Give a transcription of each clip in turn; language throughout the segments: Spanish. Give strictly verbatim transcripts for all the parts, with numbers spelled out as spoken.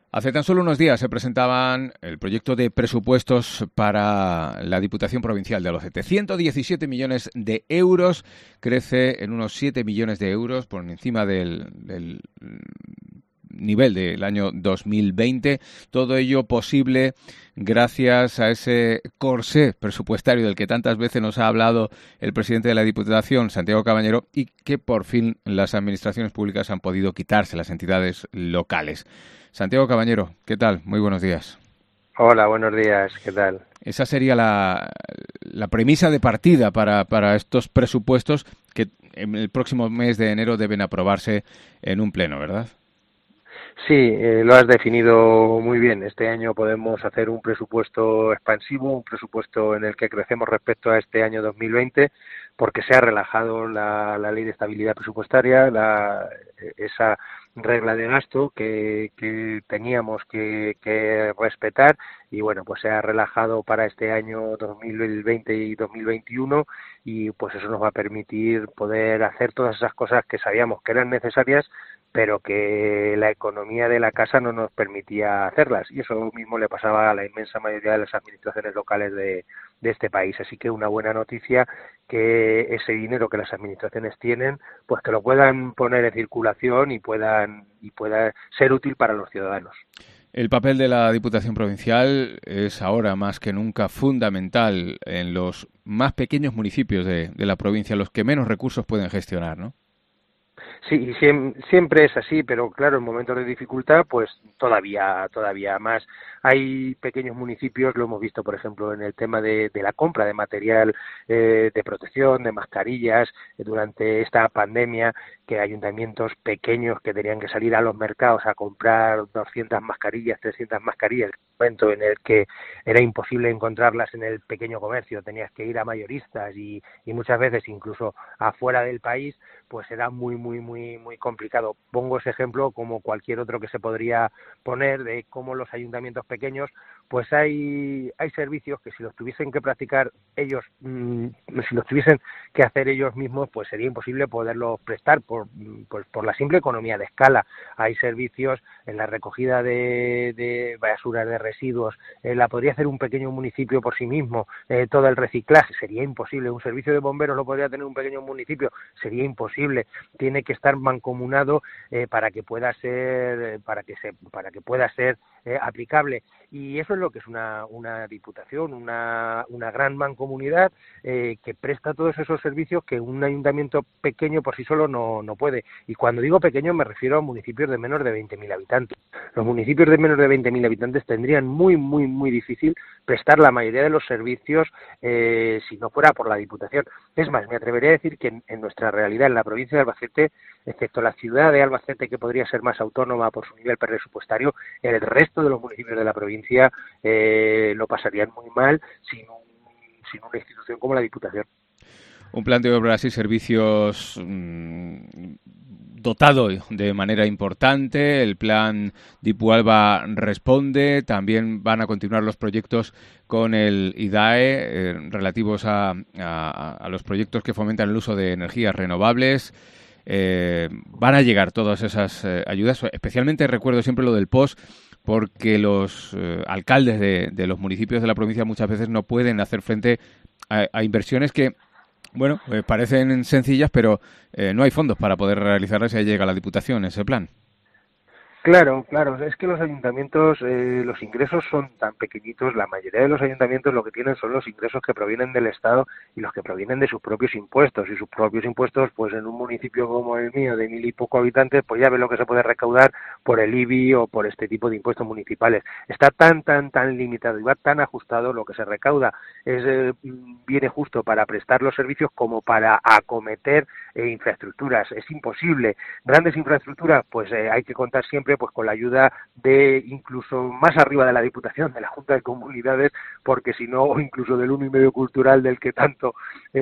Hace tan solo unos días se presentaban el proyecto de presupuestos para la Diputación Provincial de Albacete. ciento diecisiete millones de euros, crece en unos siete millones de euros por encima del, del nivel del año dos mil veinte. Todo ello posible gracias a ese corsé presupuestario del que tantas veces nos ha hablado el presidente de la Diputación, Santiago Cabañero, y que por fin las administraciones públicas han podido quitarse, las entidades locales. Santiago Cabañero, ¿qué tal? Muy buenos días. Hola, buenos días, ¿qué tal? Esa sería la, la premisa de partida para, para estos presupuestos que en el próximo mes de enero deben aprobarse en un pleno, ¿verdad? Sí, eh, lo has definido muy bien. Este año podemos hacer un presupuesto expansivo, un presupuesto en el que crecemos respecto a este año dos mil veinte, porque se ha relajado la, la ley de estabilidad presupuestaria, la, esa regla de gasto que, que teníamos que, que respetar, y bueno, pues se ha relajado para este año dos mil veinte y dos mil veintiuno, y pues eso nos va a permitir poder hacer todas esas cosas que sabíamos que eran necesarias, pero que la economía de la casa no nos permitía hacerlas, y eso mismo le pasaba a la inmensa mayoría de las administraciones locales de, de este país. Así que una buena noticia, que ese dinero que las administraciones tienen, pues que lo puedan poner en circulación y puedan y pueda ser útil para los ciudadanos. El papel de la Diputación Provincial es ahora más que nunca fundamental en los más pequeños municipios de, de la provincia, los que menos recursos pueden gestionar, ¿no? Sí, siempre es así, pero claro, en momentos de dificultad, pues todavía, todavía más. Hay pequeños municipios, lo hemos visto, por ejemplo, en el tema de, de la compra de material eh, de protección, de mascarillas, eh, durante esta pandemia, que ayuntamientos pequeños que tenían que salir a los mercados a comprar doscientas mascarillas, trescientas mascarillas, momento en el que era imposible encontrarlas en el pequeño comercio, tenías que ir a mayoristas y, y muchas veces incluso afuera del país, pues era muy, muy, muy, muy complicado. Pongo ese ejemplo como cualquier otro que se podría poner de cómo los ayuntamientos pequeños, pues hay, hay servicios que si los tuviesen que practicar ellos, mmm, si los tuviesen que hacer ellos mismos, pues sería imposible poderlos prestar por, pues por la simple economía de escala. Hay servicios en la recogida de, de basuras, de residuos, eh, la podría hacer un pequeño municipio por sí mismo, eh, todo el reciclaje, sería imposible. Un servicio de bomberos lo podría tener un pequeño municipio, sería imposible. Tiene que estar mancomunado eh, para que pueda ser, para que se, para que pueda ser eh, aplicable. Y eso es lo que es una, una diputación, una, una gran mancomunidad eh, que presta todos esos servicios que un ayuntamiento pequeño por sí solo no, no puede. Y cuando digo pequeño me refiero a municipios de menos de veinte mil habitantes. Los municipios de menos de veinte mil habitantes tendrían muy, muy, muy difícil prestar la mayoría de los servicios eh, si no fuera por la Diputación. Es más, me atrevería a decir que en, en nuestra realidad, en la provincia de Albacete, excepto la ciudad de Albacete, que podría ser más autónoma por su nivel presupuestario, en el resto de los municipios de la provincia eh, lo pasarían muy mal sin, un, sin una institución como la Diputación. Un plan de obras y servicios mmm, dotado de manera importante. El plan Dipualba responde. También van a continuar los proyectos con el I D A E eh, relativos a, a, a los proyectos que fomentan el uso de energías renovables. Eh, van a llegar todas esas eh, ayudas. Especialmente recuerdo siempre lo del P O S, porque los eh, alcaldes de, de los municipios de la provincia muchas veces no pueden hacer frente a, a inversiones que, bueno, eh, parecen sencillas, pero eh, no hay fondos para poder realizarlas y ahí llega la Diputación, ese plan. Claro, claro, es que los ayuntamientos, eh, los ingresos son tan pequeñitos, la mayoría de los ayuntamientos lo que tienen son los ingresos que provienen del Estado y los que provienen de sus propios impuestos, y sus propios impuestos, pues en un municipio como el mío, de mil y poco habitantes, pues ya ve lo que se puede recaudar por el I B I o por este tipo de impuestos municipales. Está tan, tan, tan limitado y va tan ajustado, lo que se recauda es eh, viene justo para prestar los servicios como para acometer eh, infraestructuras. Es imposible. Grandes infraestructuras, pues eh, hay que contar siempre pues con la ayuda de incluso más arriba de la Diputación, de la Junta de Comunidades, porque si no, incluso del uno y medio cultural del que tanto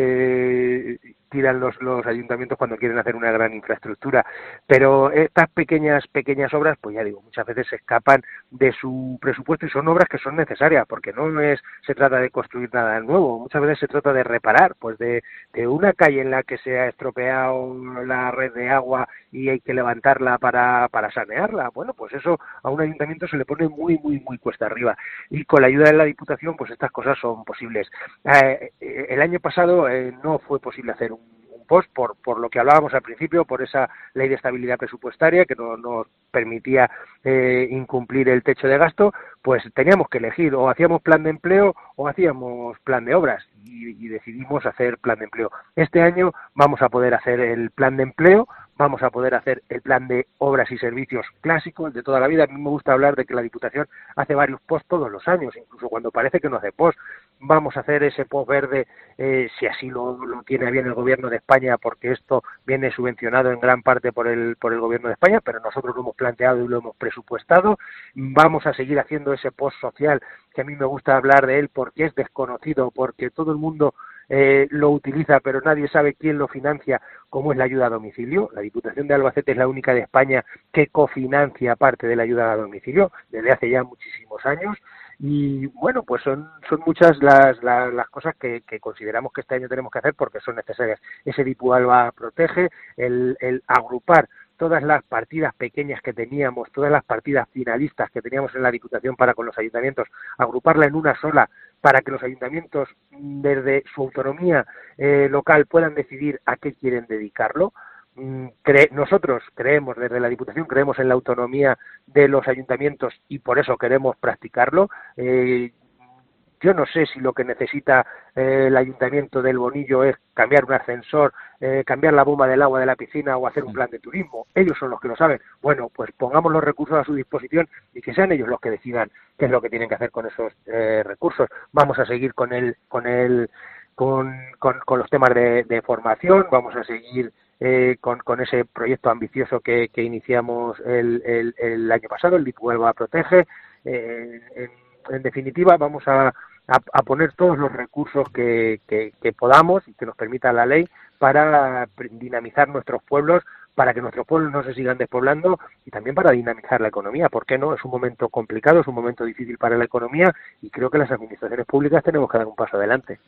eh, tiran los, los ayuntamientos cuando quieren hacer una gran infraestructura. Pero estas pequeñas pequeñas obras, pues ya digo, muchas veces se escapan de su presupuesto y son obras que son necesarias, porque no es se trata de construir nada nuevo, muchas veces se trata de reparar, pues de, de una calle en la que se ha estropeado la red de agua y hay que levantarla para, para sanearla. Bueno, pues eso a un ayuntamiento se le pone muy, muy, muy cuesta arriba. Y con la ayuda de la Diputación, pues estas cosas son posibles. Eh, el año pasado eh, no fue posible hacer un post por, por lo que hablábamos al principio, por esa ley de estabilidad presupuestaria que no nos permitía eh, incumplir el techo de gasto, pues teníamos que elegir, o hacíamos plan de empleo o hacíamos plan de obras, y, y decidimos hacer plan de empleo. Este año vamos a poder hacer el plan de empleo, vamos a poder hacer el plan de obras y servicios clásicos de toda la vida. A mí me gusta hablar de que la Diputación hace varios post todos los años, incluso cuando parece que no hace post. Vamos a hacer ese post verde, eh, si así lo, lo tiene bien el Gobierno de España, porque esto viene subvencionado en gran parte por el, por el Gobierno de España, pero nosotros lo hemos planteado y lo hemos presupuestado. Vamos a seguir haciendo ese post social, que a mí me gusta hablar de él porque es desconocido, porque todo el mundo Eh, lo utiliza, pero nadie sabe quién lo financia, como es la ayuda a domicilio. La Diputación de Albacete es la única de España que cofinancia parte de la ayuda a domicilio desde hace ya muchísimos años. Y bueno, pues son, son muchas las, las, las cosas que, que consideramos que este año tenemos que hacer porque son necesarias. Ese DIPUALBA protege, el, el agrupar todas las partidas pequeñas que teníamos, todas las partidas finalistas que teníamos en la Diputación para con los ayuntamientos, agruparla en una sola para que los ayuntamientos desde su autonomía eh, local puedan decidir a qué quieren dedicarlo. Cre- nosotros creemos, desde la Diputación, creemos en la autonomía de los ayuntamientos y por eso queremos practicarlo. Eh, Yo no sé si lo que necesita eh, el Ayuntamiento del Bonillo es cambiar un ascensor, eh, cambiar la bomba del agua de la piscina o hacer un plan de turismo. Ellos son los que lo saben. Bueno, pues pongamos los recursos a su disposición y que sean ellos los que decidan qué es lo que tienen que hacer con esos eh, recursos. Vamos a seguir con el, con el, con, con, con los temas de, de formación, vamos a seguir eh, con, con ese proyecto ambicioso que, que iniciamos el, el, el año pasado, el DIPUALBA Protege. Eh, en, En definitiva, vamos a, a, a poner todos los recursos que, que, que podamos y que nos permita la ley para dinamizar nuestros pueblos, para que nuestros pueblos no se sigan despoblando y también para dinamizar la economía. ¿Por qué no? Es un momento complicado, es un momento difícil para la economía y creo que las administraciones públicas tenemos que dar un paso adelante.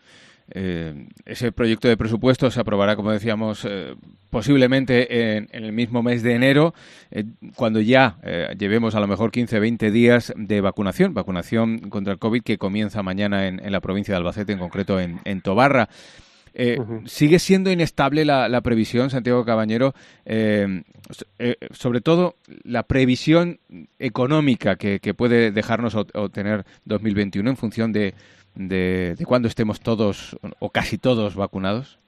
Eh, ese proyecto de presupuesto se aprobará, como decíamos, eh, posiblemente en, en el mismo mes de enero, eh, cuando ya eh, llevemos a lo mejor quince, veinte días de vacunación, vacunación contra el COVID que comienza mañana en, en la provincia de Albacete, en concreto en, en Tobarra. Eh, uh-huh. ¿Sigue siendo inestable la, la previsión, Santiago Cabañero? Eh, eh, sobre todo la previsión económica que, que puede dejarnos obtener dos mil veintiuno en función de De, de cuándo estemos todos o casi todos vacunados?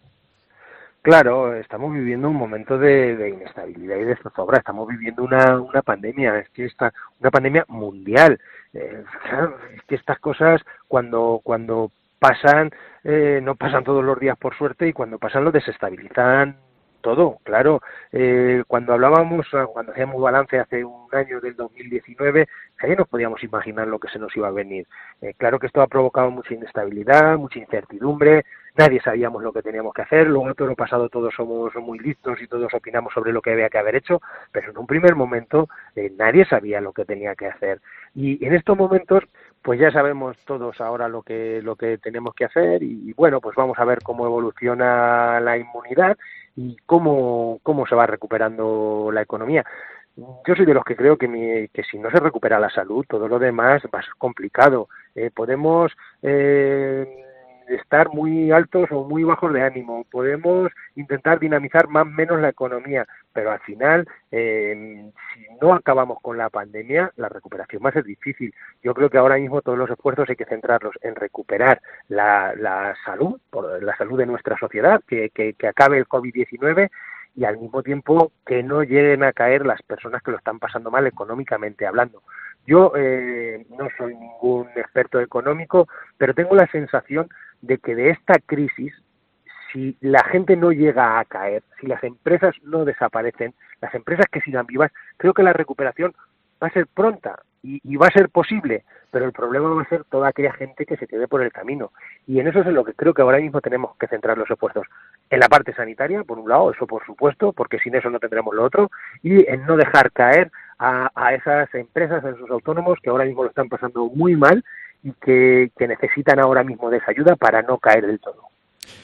Claro, estamos viviendo un momento de, de inestabilidad y de zozobra. Estamos viviendo una, una pandemia, es que está una pandemia mundial. Eh, claro, es que estas cosas cuando cuando pasan eh, no pasan todos los días por suerte y cuando pasan lo desestabilizan todo, claro. Eh, cuando hablábamos, cuando hacíamos balance hace un año del dos mil diecinueve, nadie nos podíamos imaginar lo que se nos iba a venir. Eh, claro que esto ha provocado mucha inestabilidad, mucha incertidumbre, nadie sabíamos lo que teníamos que hacer, luego todo lo pasado todos somos muy listos y todos opinamos sobre lo que había que haber hecho, pero en un primer momento eh, nadie sabía lo que tenía que hacer. Y en estos momentos pues ya sabemos todos ahora lo que lo que tenemos que hacer y, y bueno, pues vamos a ver cómo evoluciona la inmunidad y cómo cómo se va recuperando la economía. Yo soy de los que creo que, mi, que si no se recupera la salud, todo lo demás va a ser complicado. Eh, podemos eh, estar muy altos o muy bajos de ánimo, podemos intentar dinamizar más o menos la economía, pero al final, eh, si no acabamos con la pandemia, la recuperación va a ser difícil. Yo creo que ahora mismo todos los esfuerzos hay que centrarlos en recuperar la, la salud, por la salud de nuestra sociedad, que, que, que acabe el COVID diecinueve y al mismo tiempo que no lleguen a caer las personas que lo están pasando mal económicamente hablando. Yo eh, no soy ningún experto económico, pero tengo la sensación de que de esta crisis, si la gente no llega a caer, si las empresas no desaparecen, las empresas que sigan vivas, creo que la recuperación va a ser pronta y, y va a ser posible, pero el problema va a ser toda aquella gente que se quede por el camino. Y en eso es en lo que creo que ahora mismo tenemos que centrar los esfuerzos. En la parte sanitaria, por un lado, eso por supuesto, porque sin eso no tendremos lo otro, y en no dejar caer a, a esas empresas, a esos autónomos que ahora mismo lo están pasando muy mal y que, que necesitan ahora mismo de esa ayuda para no caer del todo.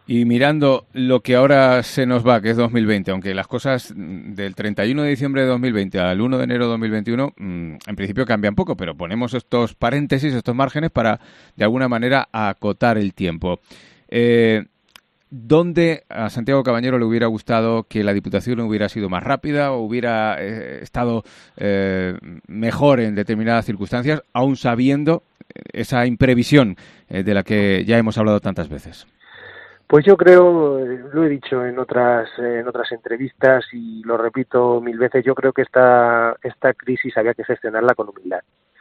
Y mirando lo que ahora se nos va, que es dos mil veinte, aunque las cosas del treinta y uno de diciembre de dos mil veinte al uno de enero de dos mil veintiuno en principio cambian poco, pero ponemos estos paréntesis, estos márgenes para de alguna manera acotar el tiempo. Eh, ¿Dónde a Santiago Cabañero le hubiera gustado que la Diputación hubiera sido más rápida o hubiera eh, estado eh, mejor en determinadas circunstancias, aún sabiendo esa imprevisión eh, de la que ya hemos hablado tantas veces? Pues yo creo, lo he dicho en otras en otras entrevistas y lo repito mil veces, yo creo que esta esta crisis había que gestionarla con humildad.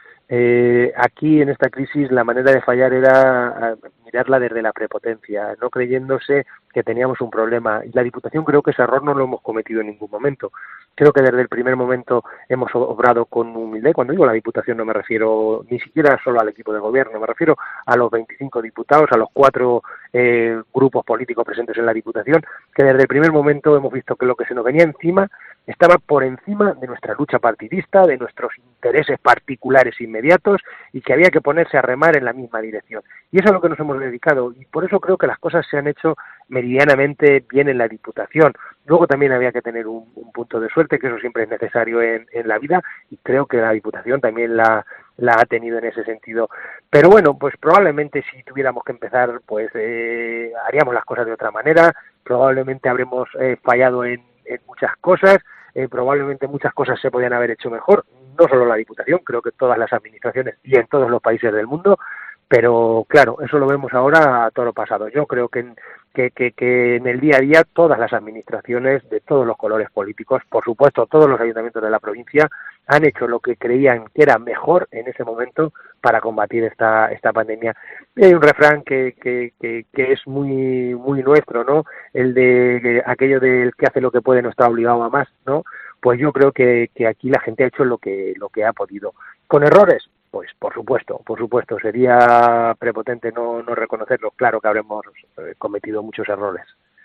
Eh, aquí en esta crisis la manera de fallar era mirarla desde la prepotencia, no creyéndose que teníamos un problema. Y la Diputación creo que ese error no lo hemos cometido en ningún momento. Creo que desde el primer momento hemos obrado con humildad. Y cuando digo la Diputación no me refiero ni siquiera solo al equipo de gobierno, me refiero a los veinticinco diputados, a los cuatro eh, grupos políticos presentes en la Diputación, que desde el primer momento hemos visto que lo que se nos venía encima estaba por encima de nuestra lucha partidista, de nuestros intereses particulares inmediatos, y que había que ponerse a remar en la misma dirección. Y eso es a lo que nos hemos dedicado, y por eso creo que las cosas se han hecho meridianamente bien en la Diputación. Luego también había que tener un, un punto de suerte, que eso siempre es necesario en, en la vida, y creo que la Diputación también la, la ha tenido en ese sentido. Pero bueno, pues probablemente si tuviéramos que empezar, pues eh, haríamos las cosas de otra manera, probablemente habremos eh, fallado en, en muchas cosas, eh, probablemente muchas cosas se podían haber hecho mejor, no solo la Diputación, creo que todas las administraciones y en todos los países del mundo, pero claro, eso lo vemos ahora a toro pasado. Yo creo que en, que, que, que en el día a día todas las administraciones de todos los colores políticos, por supuesto todos los ayuntamientos de la provincia, han hecho lo que creían que era mejor en ese momento para combatir esta esta pandemia. Y hay un refrán que, que, que, que es muy muy nuestro, ¿no? El de, de aquello del que hace lo que puede no está obligado a más, ¿no? Pues yo creo que, que aquí la gente ha hecho lo que lo que ha podido. ¿Con errores? Pues por supuesto, por supuesto, sería prepotente no, no reconocerlo. Claro que habremos eh, cometido muchos errores.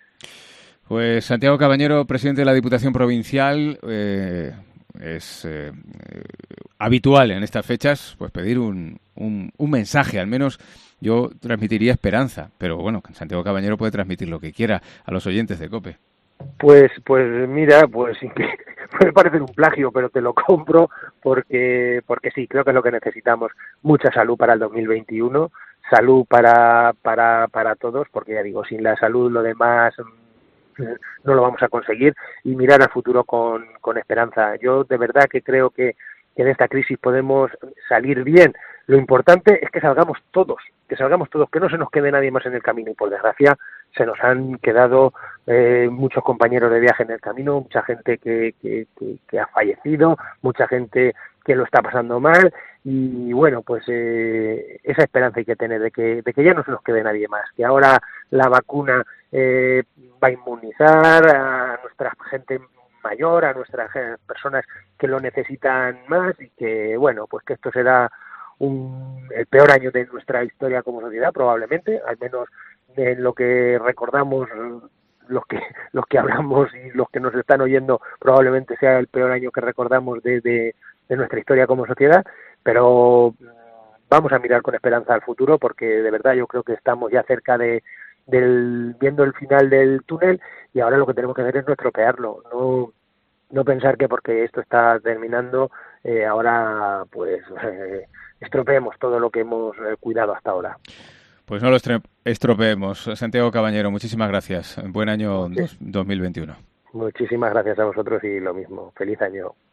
Pues Santiago Cabañero, presidente de la Diputación Provincial, eh, es eh, habitual en estas fechas pues pedir un, un, un mensaje, al menos yo transmitiría esperanza, pero bueno, Santiago Cabañero puede transmitir lo que quiera a los oyentes de COPE. Pues, pues mira, pues puede parecer un plagio, pero te lo compro porque, porque sí, creo que es lo que necesitamos. Mucha salud para el dos mil veintiuno, salud para, para, para todos, porque ya digo, sin la salud lo demás no lo vamos a conseguir, y mirar al futuro con, con esperanza. Yo de verdad que creo que, que de esta crisis podemos salir bien. Lo importante es que salgamos todos, que salgamos todos, que no se nos quede nadie más en el camino, y por desgracia se nos han quedado eh, muchos compañeros de viaje en el camino, mucha gente que, que, que, que ha fallecido, mucha gente que lo está pasando mal, y bueno, pues eh, esa esperanza hay que tener de que, de que ya no se nos quede nadie más, que ahora la vacuna eh, va a inmunizar a nuestra gente mayor, a nuestras personas que lo necesitan más, y que bueno, pues que esto será un, el peor año de nuestra historia como sociedad, probablemente, al menos en lo que recordamos los que los que hablamos y los que nos están oyendo, probablemente sea el peor año que recordamos de, de, de nuestra historia como sociedad, pero vamos a mirar con esperanza al futuro, porque de verdad yo creo que estamos ya cerca de del viendo el final del túnel, y ahora lo que tenemos que hacer es no estropearlo, no no pensar que porque esto está terminando eh, ahora pues eh, estropeemos todo lo que hemos eh, cuidado hasta ahora. Pues no lo estropeemos. Santiago Cabañero, muchísimas gracias. Buen año sí. dos mil veintiuno. Muchísimas gracias a vosotros y lo mismo. Feliz año.